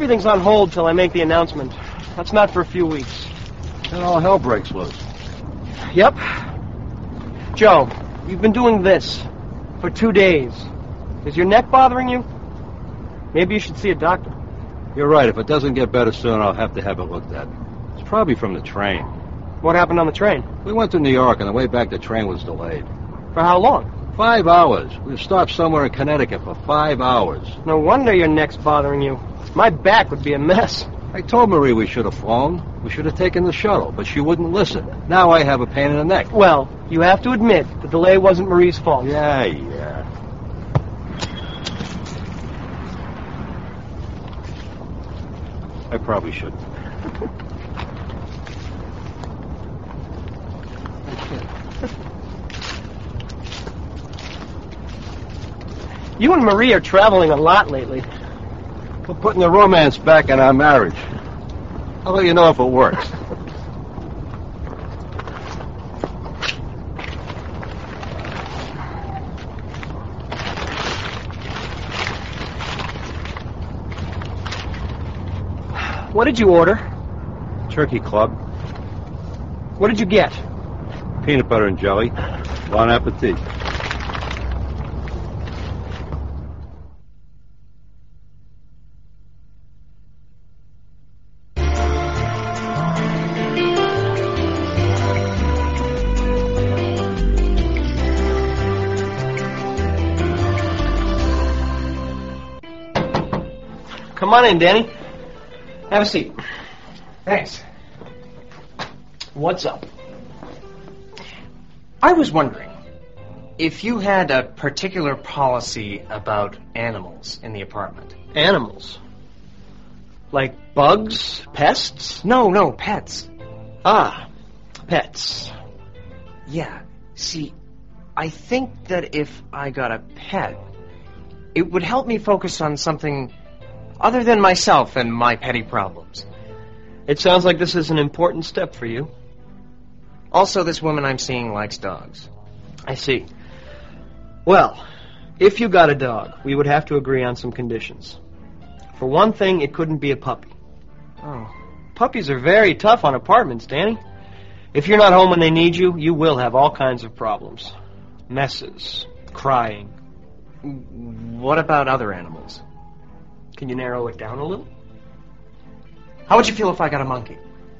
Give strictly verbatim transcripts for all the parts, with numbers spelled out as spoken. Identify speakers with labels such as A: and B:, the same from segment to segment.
A: everything's on hold till I make the announcement. That's not for a few weeks.
B: Then all hell breaks loose.
A: Yep. Joe, you've been doing this for two days. Is your neck bothering you? Maybe you should see a doctor.
B: You're right. If it doesn't get better soon, I'll have to have it looked at. It's probably from the train.
A: What happened on the train?
B: We went to New York, and the way back the train was delayed.
A: For how long?
B: Five hours. We stopped somewhere in Connecticut for five hours.
A: No wonder your neck's bothering you. My back would be a mess.
B: I told Marie we should have flown. We should have taken the shuttle, but she wouldn't listen. Now I have a pain in the neck.
A: Well, you have to admit the delay wasn't Marie's fault.
B: Yeah, yeah. I probably shouldn't.
A: You and Marie are traveling a lot lately.
B: We're putting the romance back in our marriage. I'll let you know if it works.
A: What did you order?
B: Turkey club.
A: What did you get?
B: Peanut butter and jelly. Bon appetit.
A: Come on in, Danny. Have a seat.
C: Thanks.
A: What's up?
C: I was wondering if you had a particular policy about animals in the apartment.
A: Animals? Like bugs? Pests?
C: No, no, pets.
A: Ah, pets.
C: Yeah. See, I think that if I got a pet, it would help me focus on something other than myself and my petty problems.
A: It sounds like this is an important step for you.
C: Also, this woman I'm seeing likes dogs.
A: I see. Well, if you got a dog, we would have to agree on some conditions. For one thing, it couldn't be a puppy.
C: Oh.
A: Puppies are very tough on apartments, Danny. If you're not home when they need you, you will have all kinds of problems. Messes, crying.
C: What about other animals?
A: Can you narrow it down a little?
C: How would you feel if I got a monkey?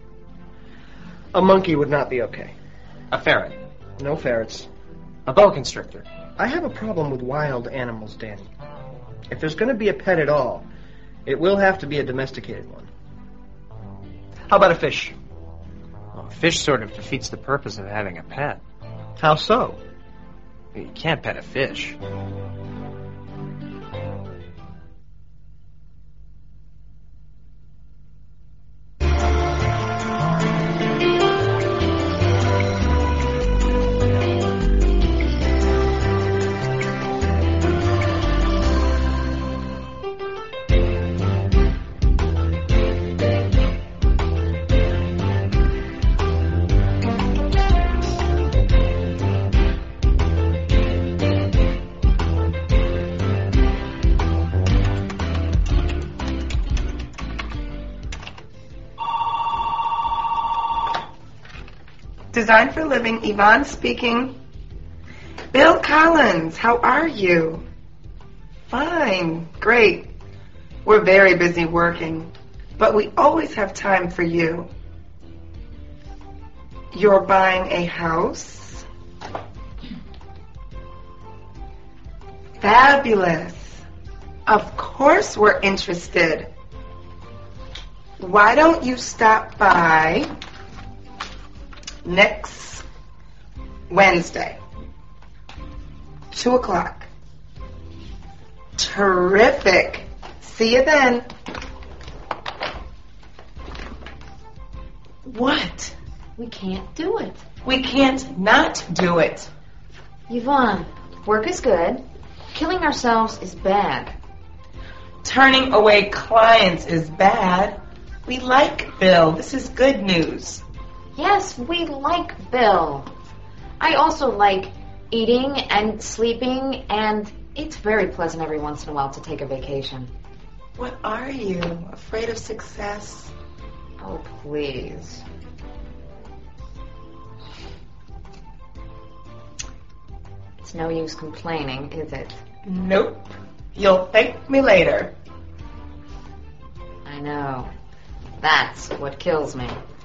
A: A monkey would not be okay.
C: A ferret?
A: No ferrets.
C: A boa constrictor?
A: I have a problem with wild animals, Danny. If there's going to be a pet at all, it will have to be a domesticated one. How about a fish?
C: Well, a fish sort of defeats the purpose of having a pet.
A: How so?
C: You can't pet a fish.
D: Design for Living, Yvonne speaking. Bill Collins, how are you? Fine, great. We're very busy working, but we always have time for you. You're buying a house? Fabulous. Of course we're interested. Why don't you stop by next Wednesday, two o'clock. Terrific. See you then. What?
E: We can't do it.
D: We can't not do it.
E: Yvonne, work is good. Killing ourselves is bad.
D: Turning away clients is bad. We like Bill. This is good news.
E: Yes, we like Bill. I also like eating and sleeping, and it's very pleasant every once in a while to take a vacation.
D: What are you? Afraid of success?
E: Oh, please. It's no use complaining, is it?
D: Nope. You'll thank me later.
E: I know. That's what kills me.